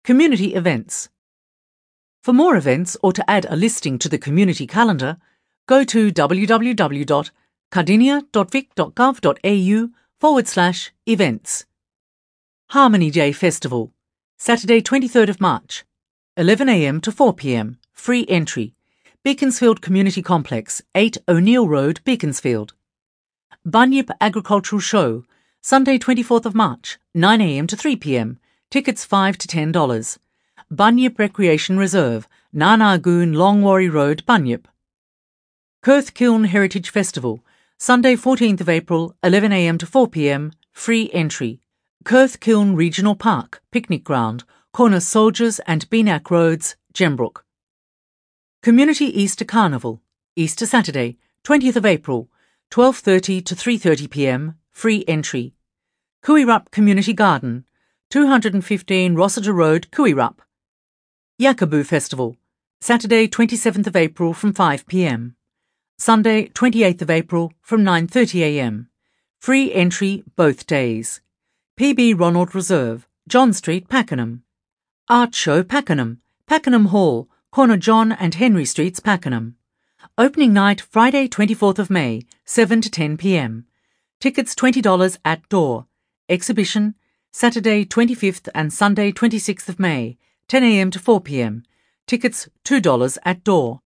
Community events. For more events or to add a listing to the community calendar, go to www.cardinia.vic.gov.au/events. Harmony Day Festival, Saturday 23rd of March, 11 a.m. to 4 p.m, free entry, Beaconsfield Community Complex, 8 O'Neill Road, Beaconsfield. Bunyip Agricultural Show, Sunday 24th of March, 9 a.m. to 3 p.m, tickets $5 to $10. Bunyip Recreation Reserve, Nanagoon, Longwarry Road, Bunyip. Kurth Kiln Heritage Festival, Sunday 14th of April, 11 a.m. to 4 p.m, free entry, Kurth Kiln Regional Park, Picnic Ground, corner Soldiers and Beenak Roads, Gembrook. Community Easter Carnival, Easter Saturday, 20th of April, 12:30 to 3:30 p.m, free entry, Kuirup Community Garden, 215 Rossiter Road, Kuirup. Yakaboo Festival, Saturday 27th of April from 5 p.m, Sunday 28th of April from 9:30 a.m, free entry both days, PB Ronald Reserve, John Street, Pakenham. Art Show Pakenham, Pakenham Hall, corner John and Henry Streets, Pakenham. Opening night Friday 24th of May, 7 to 10 p.m, tickets $20 at door. Exhibition Saturday 25th and Sunday 26th of May, 10 a.m. to 4 p.m, tickets $2 at door.